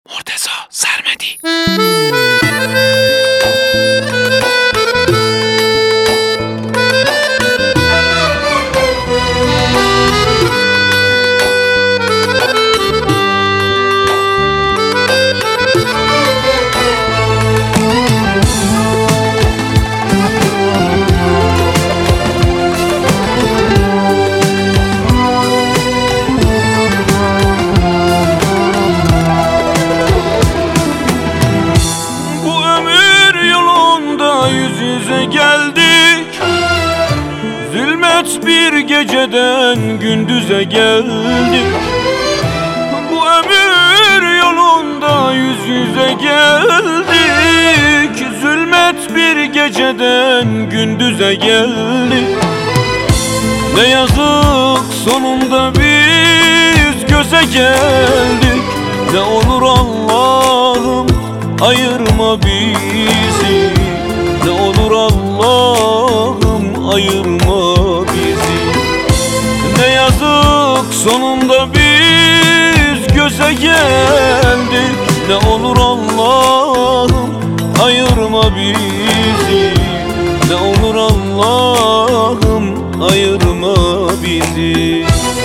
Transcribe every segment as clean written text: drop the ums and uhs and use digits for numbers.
Murteza Sermedi. Geldik, zulmet bir geceden gündüze geldik. Bu ömür yolunda yüz yüze geldik, zulmet bir geceden gündüze geldik. Ne yazık sonunda biz göze geldik. Ne olur Allah'ım ayırma bizi, ne olur Allah'ım ayırma bizi. Ne yazık sonunda biz göze geldik. Ne olur Allah'ım ayırma bizi, ne olur Allah'ım ayırma bizi.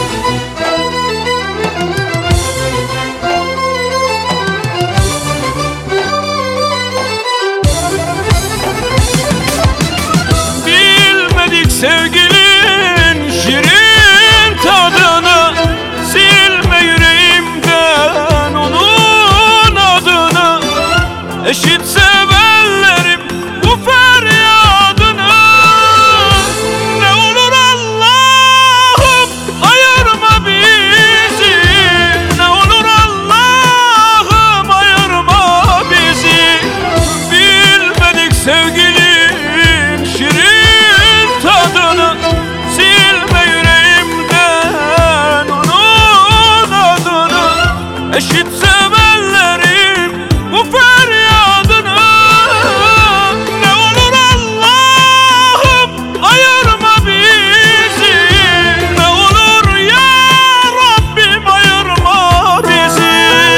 Sevgilin şirin tadını, silme yüreğimden onun adını. Eşit sevenlerim bu feryadını. Ne olur Allah'ım ayırma bizi, ne olur Allah'ım ayırma bizi. Bilmedik sevgilin şirin tadını, silme yüreğimden onun adını. Eşit sevenlerim bu feryadını. Ne olur Allah'ım ayırma bizi, ne olur ya Rabbim ayırma bizi.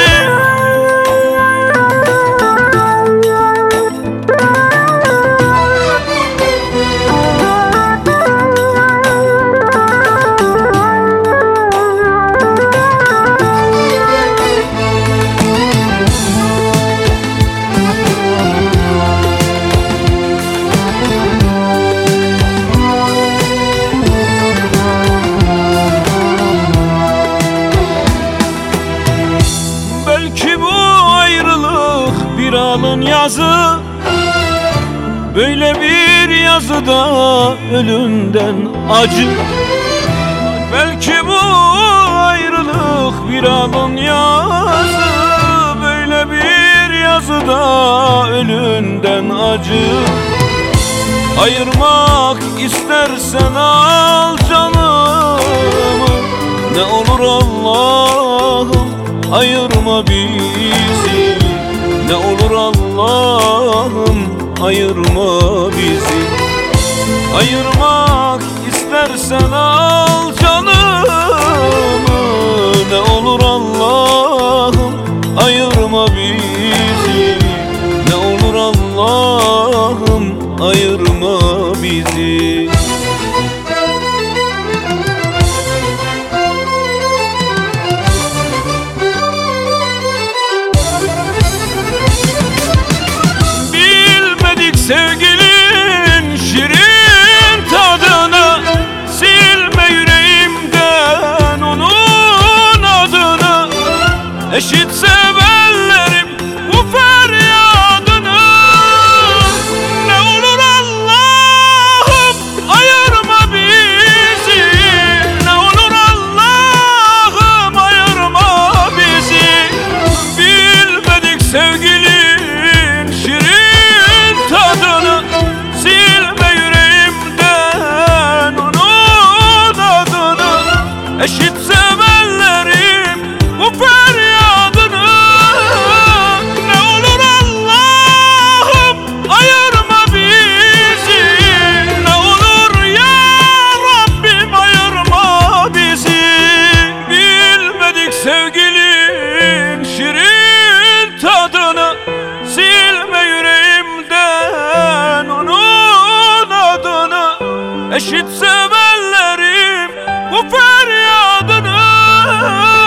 Belki bu ayrılık bir alın yazı, böyle bir yazıda ölümden acı. Belki bu ayrılık bir alın yazı, böyle bir yazıda ölümden acı. Ayırmak istersen al canımı, ne olur Allah'ım ayırma bizi, ne olur Allah'ım ayırma bizi. Ayırmak istersen al canımı, ne olur Allah'ım ayırma bizi, ne olur Allah'ım ayırma bizi. Sevgilin şirin tadını, silme yüreğimden onun adını. Eşit sevenlerim bu feryadını. Ne olur Allah'ım ayırma bizi, ne olur Allah'ım ayırma bizi. Bilmedik sevgilin şirin tadını, silme yüreğimden onun adını. Eşit sevenlerim bu feryadını. Ne olur Eşit sevenlerim bu feryadını